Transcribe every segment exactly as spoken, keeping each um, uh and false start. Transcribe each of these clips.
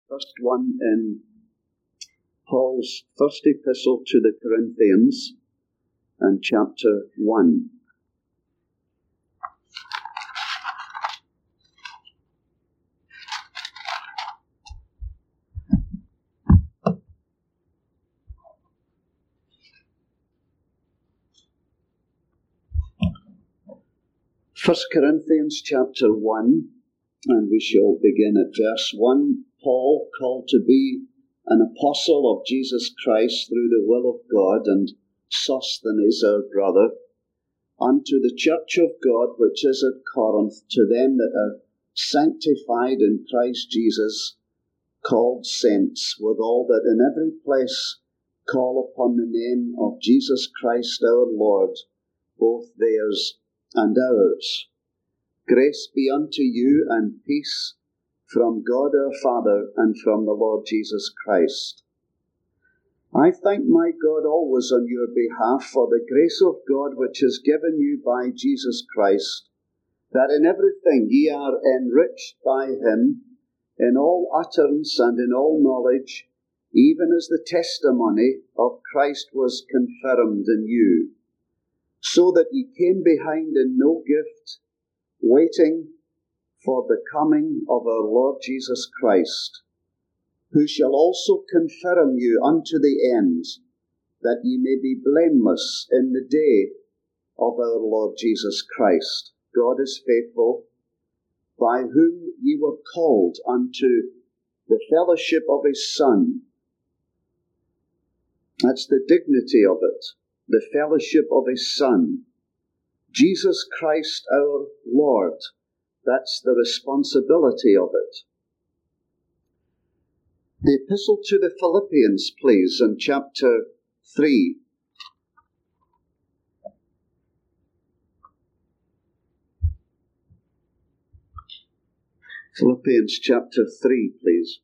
First one in Paul's first epistle to the Corinthians, and chapter one. First Corinthians chapter one, and we shall begin at verse one. Paul, called to be an apostle of Jesus Christ through the will of God, and Sosthenes our brother, unto the church of God which is at Corinth, to them that are sanctified in Christ Jesus, called saints, with all that in every place call upon the name of Jesus Christ our Lord, both theirs and ours. Grace be unto you and peace from God our Father and from the Lord Jesus Christ. I thank my God always on your behalf for the grace of God which is given you by Jesus Christ, that in everything ye are enriched by him, in all utterance and in all knowledge, even as the testimony of Christ was confirmed in you, so that ye came behind in no gift, waiting for the coming of our Lord Jesus Christ, who shall also confirm you unto the end, that ye may be blameless in the day of our Lord Jesus Christ. God is faithful, by whom ye were called unto the fellowship of his Son. That's the dignity of it, the fellowship of his Son, Jesus Christ our Lord. That's the responsibility of it. The epistle to the Philippians, please, in chapter three. Philippians chapter three, please.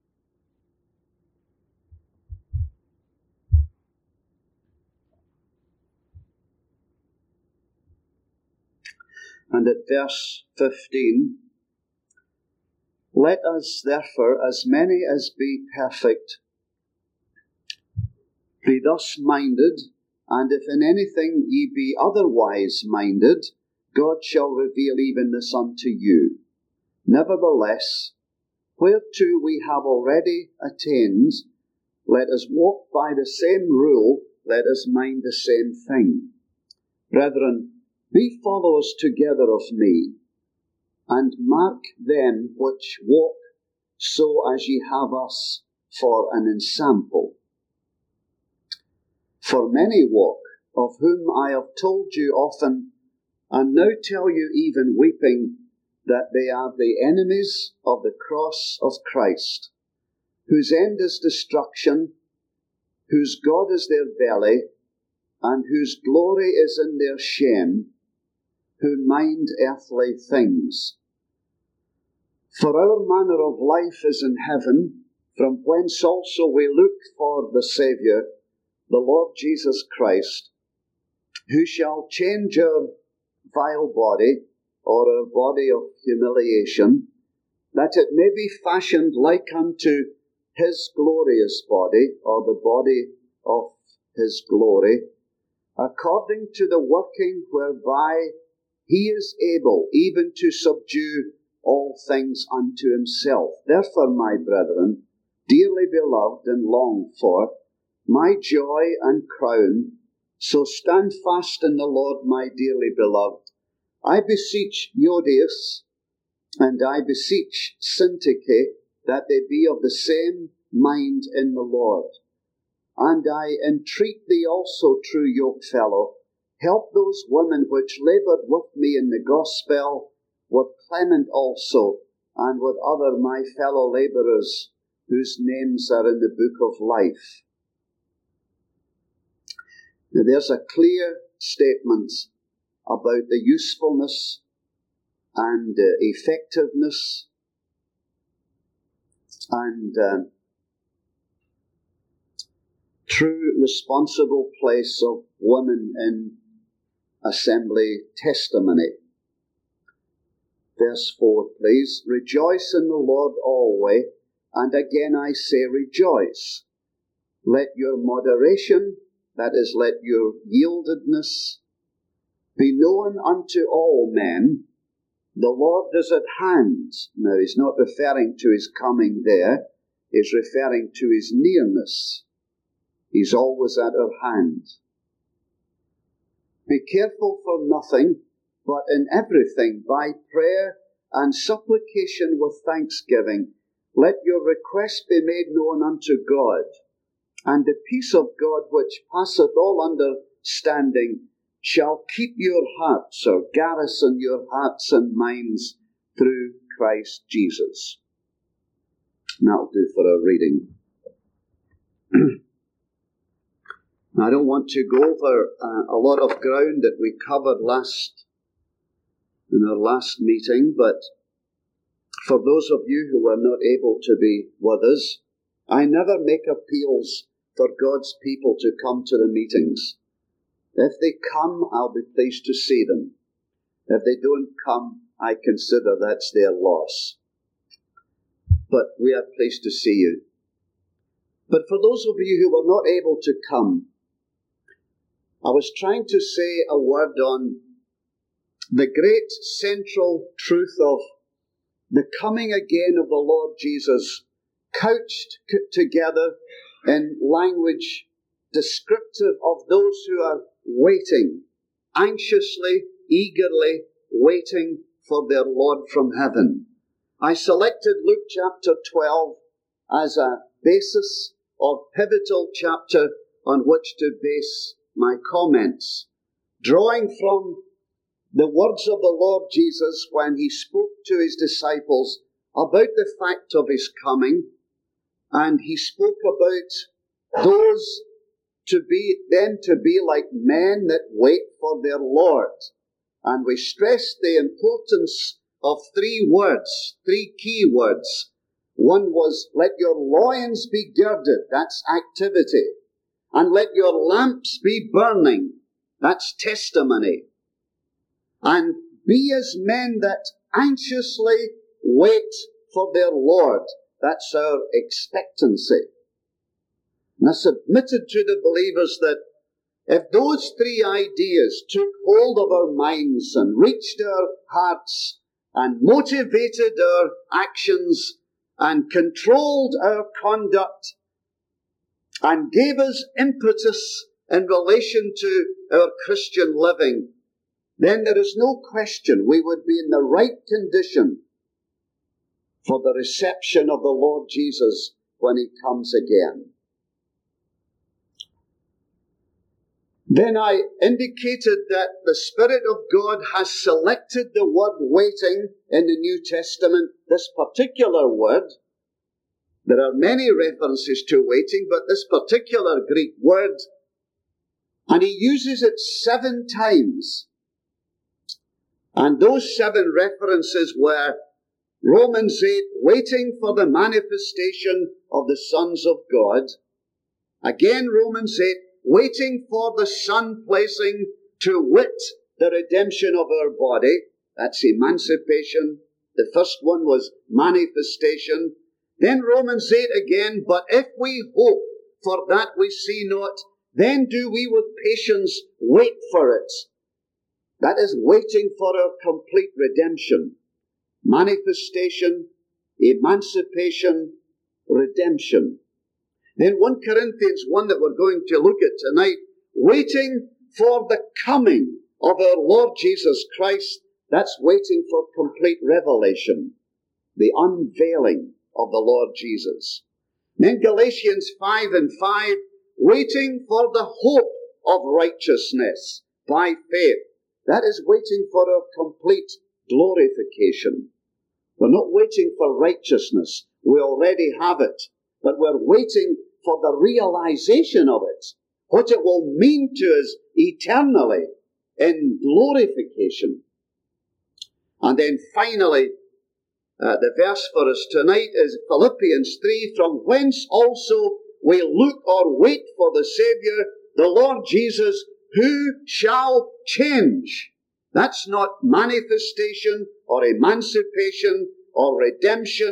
And at verse fifteen, let us therefore, as many as be perfect, be thus minded, and if in anything ye be otherwise minded, God shall reveal even this unto you. Nevertheless, whereto we have already attained, let us walk by the same rule, let us mind the same thing. Brethren, be followers together of me, and mark them which walk so as ye have us for an ensample. For many walk, of whom I have told you often, and now tell you even weeping, that they are the enemies of the cross of Christ, whose end is destruction, whose God is their belly, and whose glory is in their shame, who mind earthly things. For our manner of life is in heaven, from whence also we look for the Saviour, the Lord Jesus Christ, who shall change our vile body, or our body of humiliation, that it may be fashioned like unto his glorious body, or the body of his glory, according to the working whereby he is able even to subdue all things unto himself. Therefore, my brethren, dearly beloved and longed for, my joy and crown, so stand fast in the Lord, my dearly beloved. I beseech Euodias, and I beseech Syntyche, that they be of the same mind in the Lord. And I entreat thee also, true yokefellow, help those women which laboured with me in the gospel, with Clement also, and with other my fellow labourers, whose names are in the book of life. Now there's a clear statement about the usefulness and uh, effectiveness and uh, true responsible place of women in assembly testimony. Verse four, please. Rejoice in the Lord always. And again I say rejoice. Let your moderation, that is, let your yieldedness, be known unto all men. The Lord is at hand. Now, he's not referring to his coming there. He's referring to his nearness. He's always at our hand. Be careful for nothing, but in everything, by prayer and supplication with thanksgiving, let your requests be made known unto God. And the peace of God, which passeth all understanding, shall keep your hearts, or garrison your hearts and minds through Christ Jesus. And that'll do for our reading. I don't want to go over uh, a lot of ground that we covered last in our last meeting, but for those of you who were not able to be with us, I never make appeals for God's people to come to the meetings. If they come, I'll be pleased to see them. If they don't come, I consider that's their loss. But we are pleased to see you. But for those of you who were not able to come, I was trying to say a word on the great central truth of the coming again of the Lord Jesus, couched c- together in language descriptive of those who are waiting, anxiously, eagerly waiting for their Lord from heaven. I selected Luke chapter twelve as a basis or pivotal chapter on which to base my comments, drawing from the words of the Lord Jesus when he spoke to his disciples about the fact of his coming, and he spoke about those to be, them to be like men that wait for their Lord. And we stressed the importance of three words, three key words. One was, let your loins be girded, that's activity. And let your lamps be burning, that's testimony. And be as men that anxiously wait for their Lord, that's our expectancy. And I submitted to the believers that if those three ideas took hold of our minds and reached our hearts and motivated our actions and controlled our conduct and gave us impetus in relation to our Christian living, then there is no question we would be in the right condition for the reception of the Lord Jesus when he comes again. Then I indicated that the Spirit of God has selected the word waiting in the New Testament, this particular word. There are many references to waiting, but this particular Greek word, and he uses it seven times. And those seven references were Romans eight, waiting for the manifestation of the sons of God. Again, Romans eight, waiting for the Son placing to wit the redemption of our body. That's emancipation. The first one was manifestation. Then Romans eight again, but if we hope for that we see not, then do we with patience wait for it. That is waiting for our complete redemption. Manifestation, emancipation, redemption. Then First Corinthians one that we're going to look at tonight, waiting for the coming of our Lord Jesus Christ. That's waiting for complete revelation, the unveiling of the Lord Jesus. Then Galatians five and five, waiting for the hope of righteousness by faith. That is waiting for our complete glorification. We're not waiting for righteousness. We already have it. But we're waiting for the realization of it, what it will mean to us eternally in glorification. And then finally, uh, the verse for us tonight is Philippians three, from whence also we look or wait for the Saviour, the Lord Jesus, who shall change. That's not manifestation or emancipation or redemption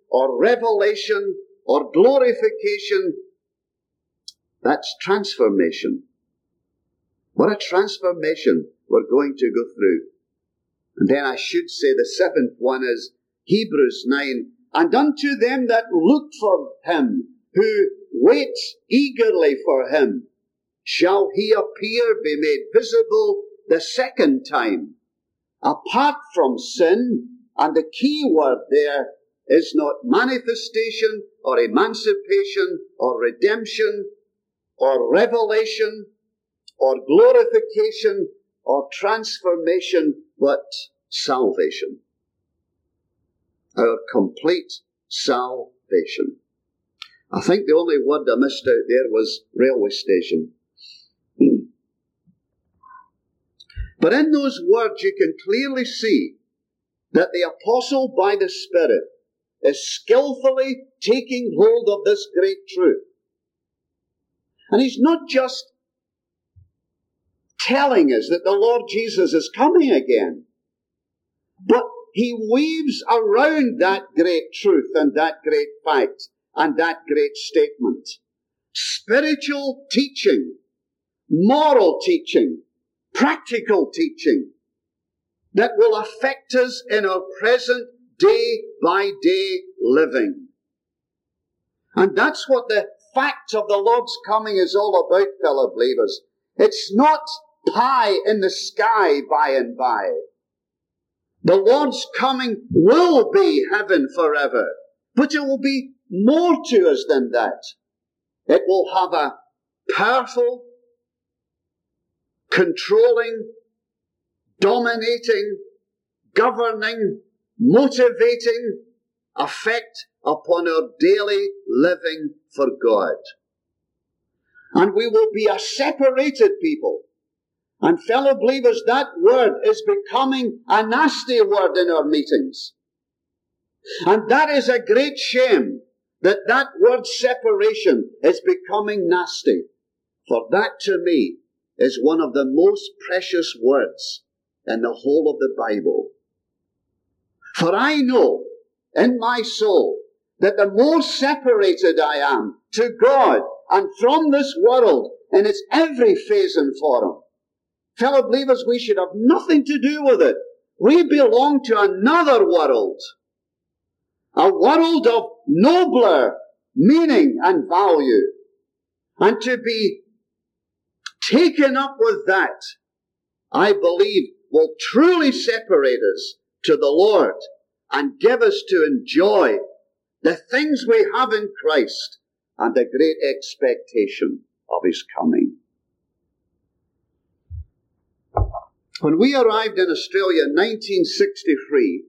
or revelation or glorification. That's transformation. What a transformation we're going to go through. And then I should say the seventh one is Hebrews nine. And unto them that look for him, who wait eagerly for him, shall he appear, be made visible the second time, apart from sin. And the key word there is not manifestation or emancipation or redemption or revelation or glorification or transformation, but salvation. Our complete salvation. I think the only word I missed out there was railway station. But in those words you can clearly see that the apostle by the Spirit is skillfully taking hold of this great truth. And he's not just telling us that the Lord Jesus is coming again, but he weaves around that great truth and that great fact and that great statement spiritual teaching, moral teaching, practical teaching that will affect us in our present day by day living. And that's what the fact of the Lord's coming is all about, fellow believers. It's not pie in the sky by and by. The Lord's coming will be heaven forever, but it will be more to us than that. It will have a powerful, controlling, dominating, governing, motivating effect upon our daily living for God. And we will be a separated people. And fellow believers, that word is becoming a nasty word in our meetings. And that is a great shame that that word separation is becoming nasty. For that to me is one of the most precious words in the whole of the Bible. For I know in my soul that the more separated I am to God and from this world in its every phase and form, fellow believers, we should have nothing to do with it. We belong to another world. A world of nobler meaning and value. And to be taken up with that, I believe, will truly separate us to the Lord and give us to enjoy the things we have in Christ and the great expectation of His coming. When we arrived in Australia in nineteen sixty-three,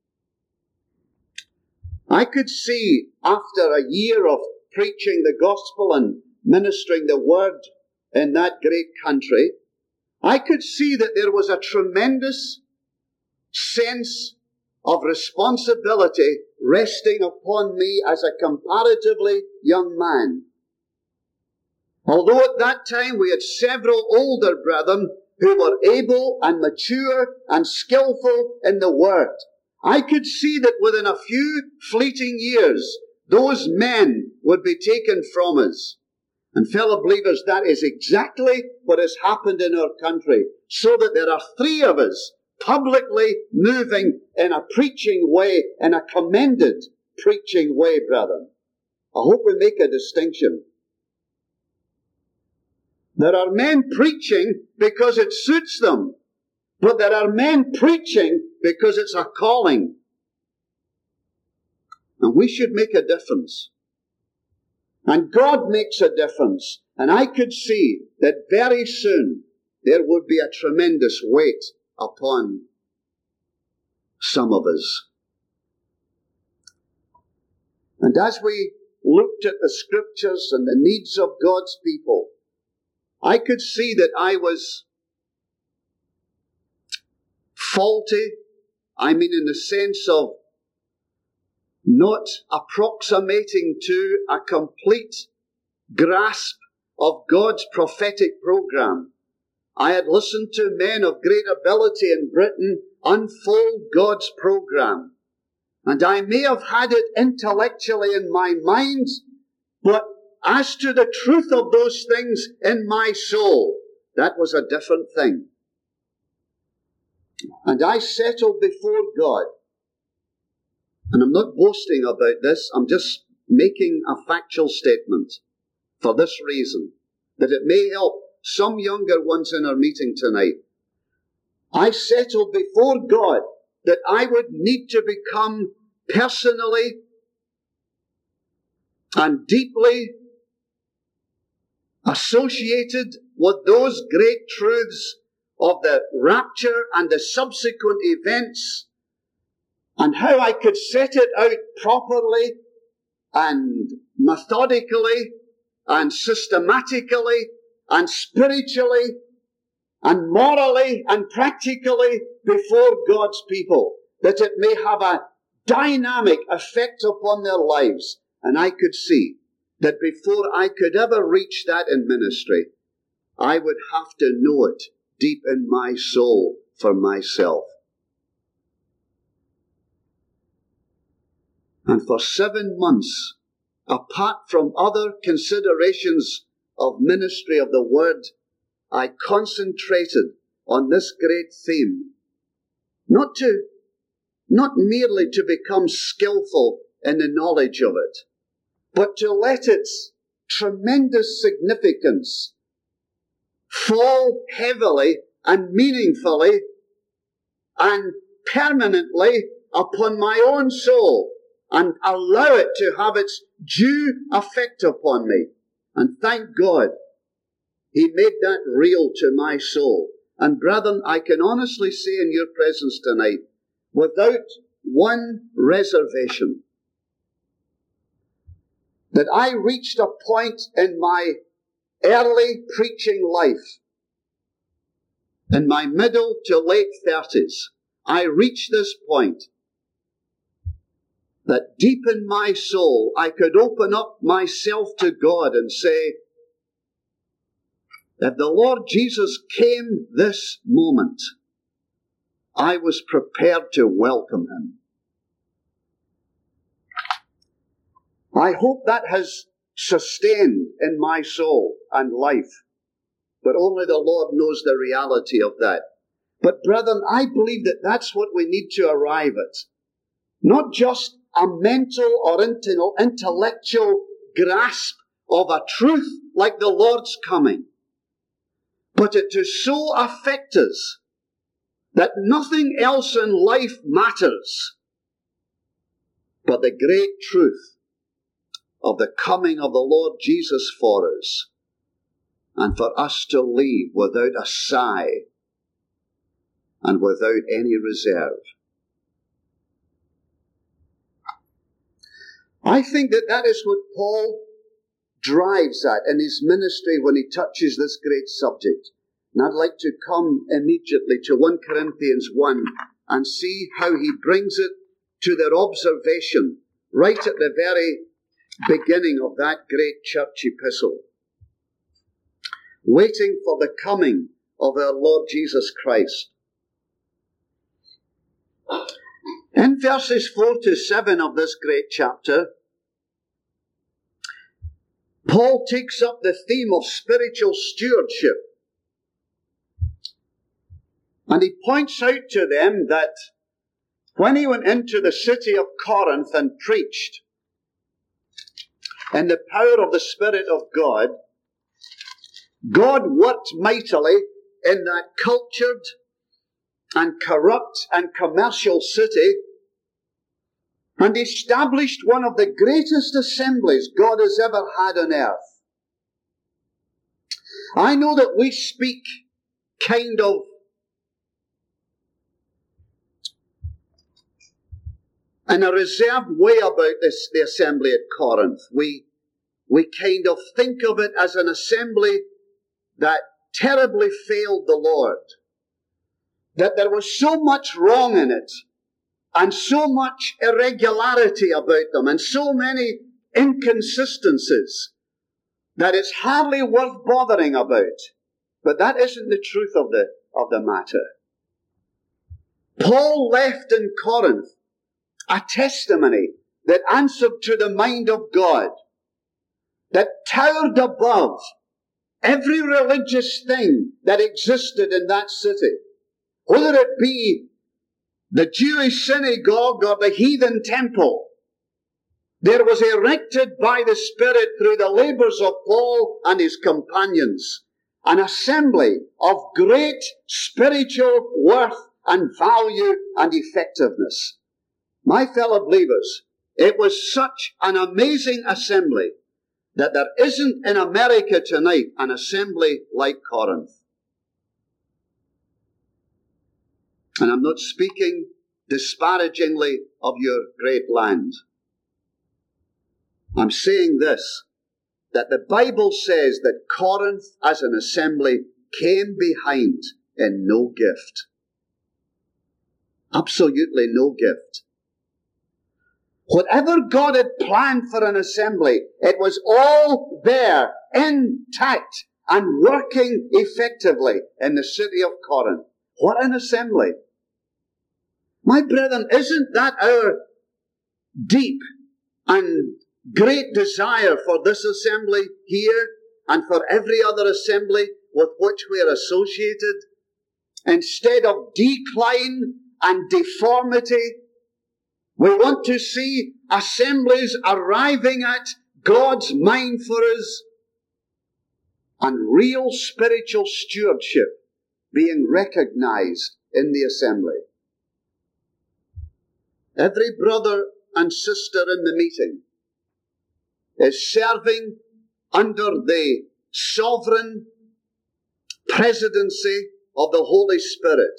I could see, after a year of preaching the gospel and ministering the word in that great country, I could see that there was a tremendous sense of responsibility resting upon me as a comparatively young man. Although at that time we had several older brethren who were able and mature and skillful in the word, I could see that within a few fleeting years, those men would be taken from us. And fellow believers, that is exactly what has happened in our country, so that there are three of us publicly moving in a preaching way, in a commended preaching way, brethren. I hope we make a distinction. There are men preaching because it suits them, but there are men preaching because it's a calling. And we should make a difference. And God makes a difference. And I could see that very soon there would be a tremendous weight upon some of us. And as we looked at the scriptures and the needs of God's people, I could see that I was faulty. I mean, in the sense of not approximating to a complete grasp of God's prophetic program. I had listened to men of great ability in Britain unfold God's program. And I may have had it intellectually in my mind, but as to the truth of those things in my soul, that was a different thing. And I settled before God. And I'm not boasting about this, I'm just making a factual statement for this reason, that it may help some younger ones in our meeting tonight. I settled before God that I would need to become personally and deeply associated with those great truths of the rapture and the subsequent events, and how I could set it out properly and methodically and systematically and spiritually and morally and practically before God's people, that it may have a dynamic effect upon their lives. And I could see that before I could ever reach that in ministry, I would have to know it deep in my soul for myself. And for seven months, apart from other considerations of ministry of the Word, I concentrated on this great theme. Not to, not merely to become skillful in the knowledge of it, but to let its tremendous significance fall heavily and meaningfully and permanently upon my own soul, and allow it to have its due effect upon me. And thank God, He made that real to my soul. And brethren, I can honestly say in your presence tonight, without one reservation, that I reached a point in my early preaching life, in my middle to late thirties, I reached this point that deep in my soul I could open up myself to God and say, if the Lord Jesus came this moment, I was prepared to welcome Him. I hope that has sustained in my soul and life, but only the Lord knows the reality of that. But brethren, I believe that that's what we need to arrive at. Not just a mental or intellectual grasp of a truth like the Lord's coming, but it to so affect us that nothing else in life matters but the great truth of the coming of the Lord Jesus for us, and for us to leave without a sigh and without any reserve. I think that that is what Paul drives at in his ministry when he touches this great subject. And I'd like to come immediately to First Corinthians one and see how he brings it to their observation right at the very beginning of that great church epistle. Waiting for the coming of our Lord Jesus Christ. In verses four to seven of this great chapter, Paul takes up the theme of spiritual stewardship. And he points out to them that when he went into the city of Corinth and preached in the power of the Spirit of God, God worked mightily in that cultured and corrupt and commercial city, and established one of the greatest assemblies God has ever had on earth. I know that we speak kind of in a reserved way about this, the assembly at Corinth. We, we kind of think of it as an assembly that terribly failed the Lord. That there was so much wrong in it, and so much irregularity about them, and so many inconsistencies, that it's hardly worth bothering about. But that isn't the truth of the, of the matter. Paul left in Corinth a testimony that answered to the mind of God, that towered above every religious thing that existed in that city, whether it be the Jewish synagogue or the heathen temple. There was erected by the Spirit through the labors of Paul and his companions an assembly of great spiritual worth and value and effectiveness. My fellow believers, it was such an amazing assembly that there isn't in America tonight an assembly like Corinth. And I'm not speaking disparagingly of your great land. I'm saying this, that the Bible says that Corinth as an assembly came behind in no gift. Absolutely no gift. Whatever God had planned for an assembly, it was all there, intact, and working effectively in the city of Corinth. What an assembly! My brethren, isn't that our deep and great desire for this assembly here and for every other assembly with which we are associated? Instead of decline and deformity, we want to see assemblies arriving at God's mind for us and real spiritual stewardship being recognized in the assembly. Every brother and sister in the meeting is serving under the sovereign presidency of the Holy Spirit.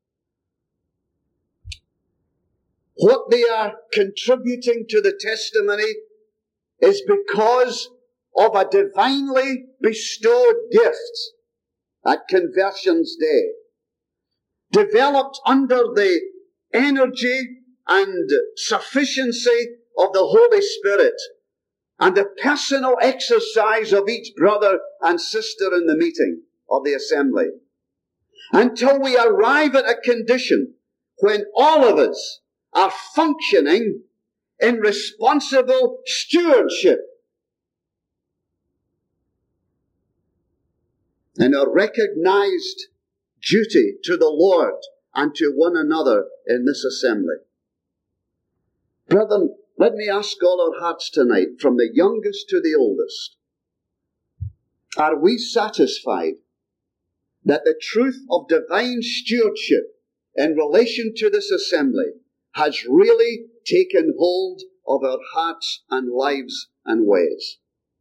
What they are contributing to the testimony is because of a divinely bestowed gift at Conversions Day, developed under the energy and sufficiency of the Holy Spirit and the personal exercise of each brother and sister in the meeting of the assembly, until we arrive at a condition when all of us are functioning in responsible stewardship in a recognized duty to the Lord and to one another in this assembly. Brethren, let me ask all our hearts tonight, from the youngest to the oldest, are we satisfied that the truth of divine stewardship in relation to this assembly has really taken hold of our hearts and lives and ways?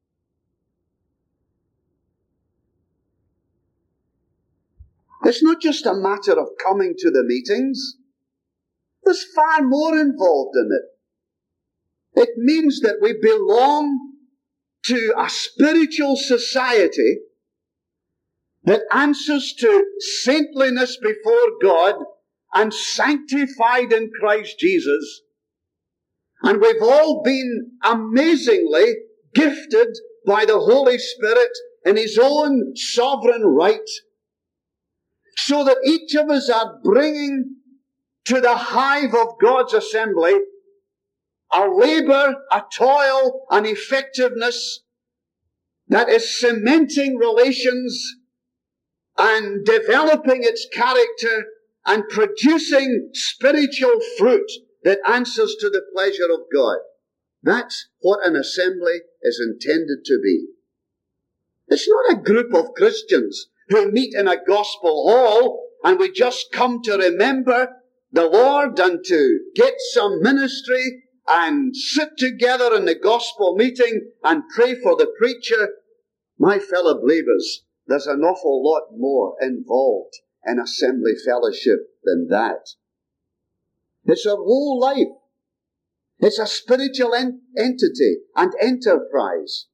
It's not just a matter of coming to the meetings. There's far more involved in it. It means that we belong to a spiritual society that answers to saintliness before God and sanctified in Christ Jesus. And we've all been amazingly gifted by the Holy Spirit in His own sovereign right, so that each of us are bringing to the hive of God's assembly a labor, a toil, an effectiveness that is cementing relations and developing its character and producing spiritual fruit that answers to the pleasure of God. That's what an assembly is intended to be. It's not a group of Christians who meet in a gospel hall and we just come to remember the Lord and to get some ministry and sit together in the gospel meeting and pray for the preacher. My fellow believers, there's an awful lot more involved in assembly fellowship than that. It's our whole life. It's a spiritual en- entity and enterprise.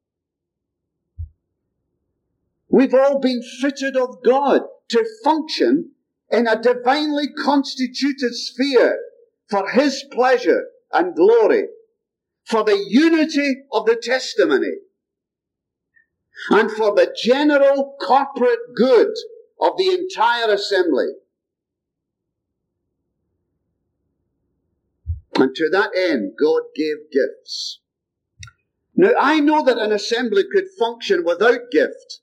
We've all been fitted of God to function in a divinely constituted sphere for His pleasure and glory, for the unity of the testimony, and for the general corporate good of the entire assembly. And to that end, God gave gifts. Now, I know that an assembly could function without gift.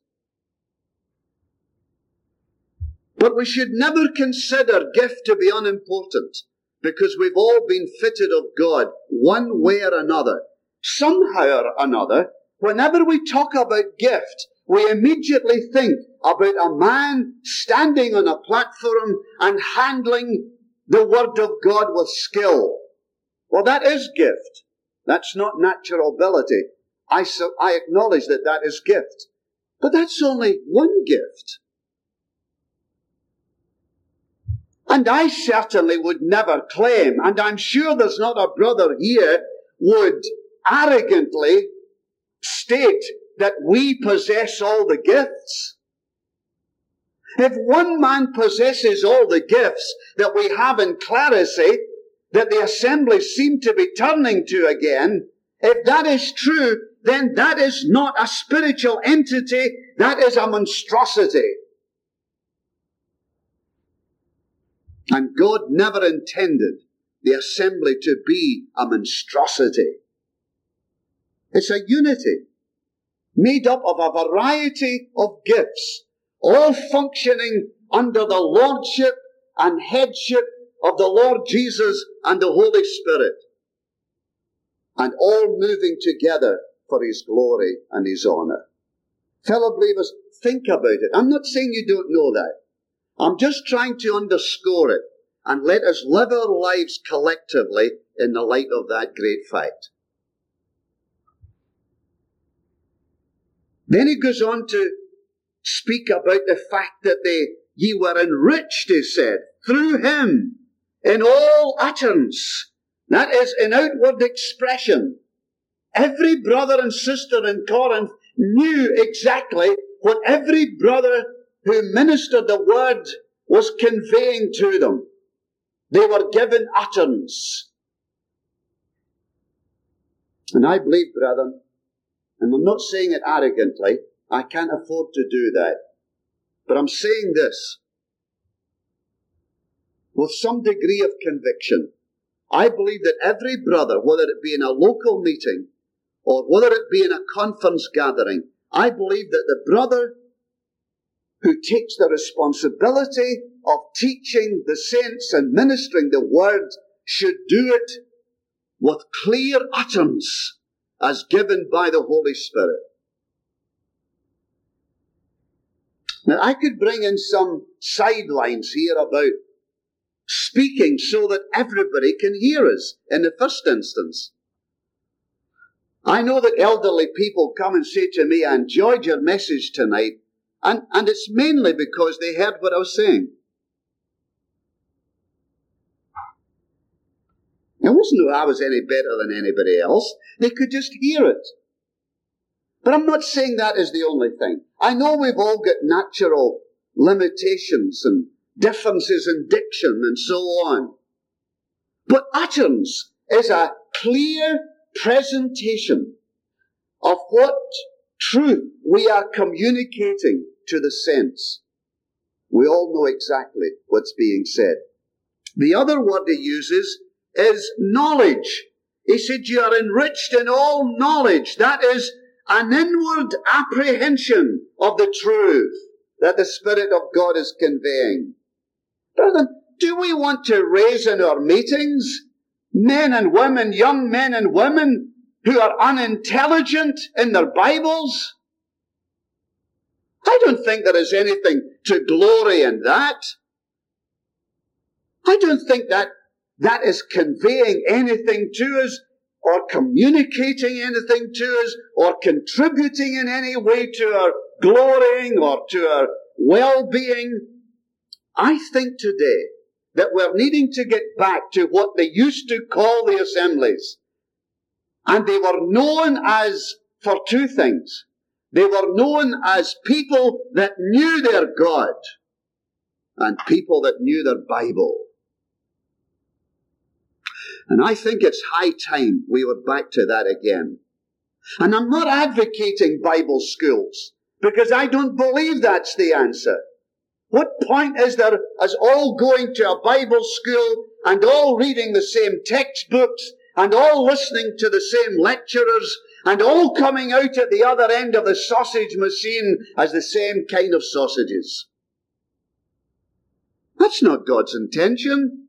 But we should never consider gift to be unimportant, because we've all been fitted of God one way or another. Somehow or another, whenever we talk about gift, we immediately think about a man standing on a platform and handling the Word of God with skill. Well, that is gift. That's not natural ability. I, so, I acknowledge that that is gift. But that's only one gift. And I certainly would never claim, and I'm sure there's not a brother here would arrogantly state that we possess all the gifts. If one man possesses all the gifts that we have in Clarissy, that the assemblies seem to be turning to again, if that is true, then that is not a spiritual entity, that is a monstrosity. And God never intended the assembly to be a monstrosity. It's a unity made up of a variety of gifts, all functioning under the lordship and headship of the Lord Jesus and the Holy Spirit, and all moving together for His glory and His honor. Fellow believers, think about it. I'm not saying you don't know that. I'm just trying to underscore it and let us live our lives collectively in the light of that great fact. Then he goes on to speak about the fact that they, ye were enriched, he said, through Him in all utterance. That is, in outward expression. Every brother and sister in Corinth knew exactly what every brother who ministered the word was conveying to them. They were given utterance. And I believe, brethren, and I'm not saying it arrogantly, I can't afford to do that, but I'm saying this with some degree of conviction. I believe that every brother, whether it be in a local meeting or whether it be in a conference gathering, I believe that the brother who takes the responsibility of teaching the saints and ministering the word should do it with clear utterance as given by the Holy Spirit. Now, I could bring in some sidelines here about speaking so that everybody can hear us in the first instance. I know that elderly people come and say to me, I enjoyed your message tonight, and, and it's mainly because they heard what I was saying. It wasn't that I was any better than anybody else. They could just hear it. But I'm not saying that is the only thing. I know we've all got natural limitations and differences in diction and so on. But utterance is a clear presentation of what truth we are communicating to the sense. We all know exactly what's being said. The other word he uses is knowledge. He said, you are enriched in all knowledge. That is an inward apprehension of the truth that the Spirit of God is conveying. Brethren, do we want to raise in our meetings men and women, young men and women who are unintelligent in their Bibles? I don't think there is anything to glory in that. I don't think that that is conveying anything to us or communicating anything to us or contributing in any way to our glorying or to our well-being. I think today that we're needing to get back to what they used to call the assemblies. And they were known as, for two things. They were known as people that knew their God and people that knew their Bible. And I think it's high time we were back to that again. And I'm not advocating Bible schools, because I don't believe that's the answer. What point is there as all going to a Bible school and all reading the same textbooks, and all listening to the same lecturers, and all coming out at the other end of the sausage machine as the same kind of sausages. That's not God's intention.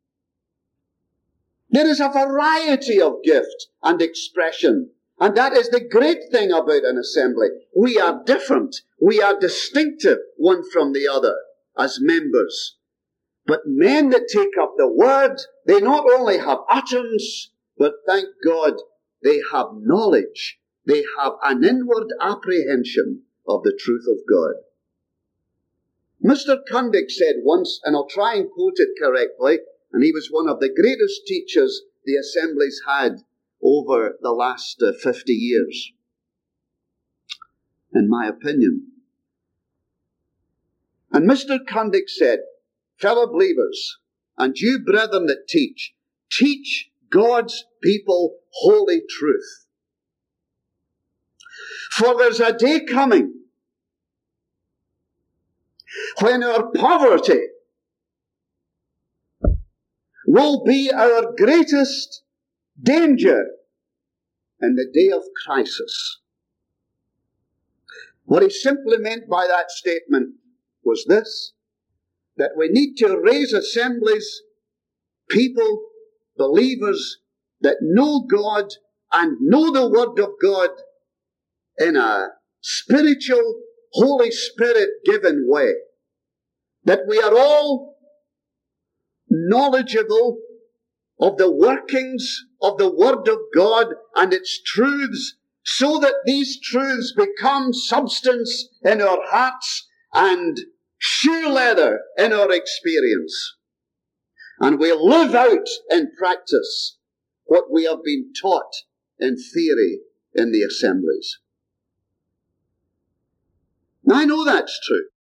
There is a variety of gift and expression. And that is the great thing about an assembly. We are different. We are distinctive one from the other as members. But men that take up the word, they not only have utterance, but thank God, they have knowledge. They have an inward apprehension of the truth of God. Mister Cundick said once, and I'll try and quote it correctly, and he was one of the greatest teachers the assemblies had over the last uh, fifty years, in my opinion. And Mister Cundick said, fellow believers, and you brethren that teach, teach God's people holy truth. For there's a day coming when our poverty will be our greatest danger in the day of crisis. What he simply meant by that statement was this, that we need to raise assemblies, people, believers that know God and know the Word of God in a spiritual, Holy Spirit-given way. That we are all knowledgeable of the workings of the Word of God and its truths, so that these truths become substance in our hearts and shoe leather in our experience. And we live out in practice what we have been taught in theory in the assemblies. Now, I know that's true.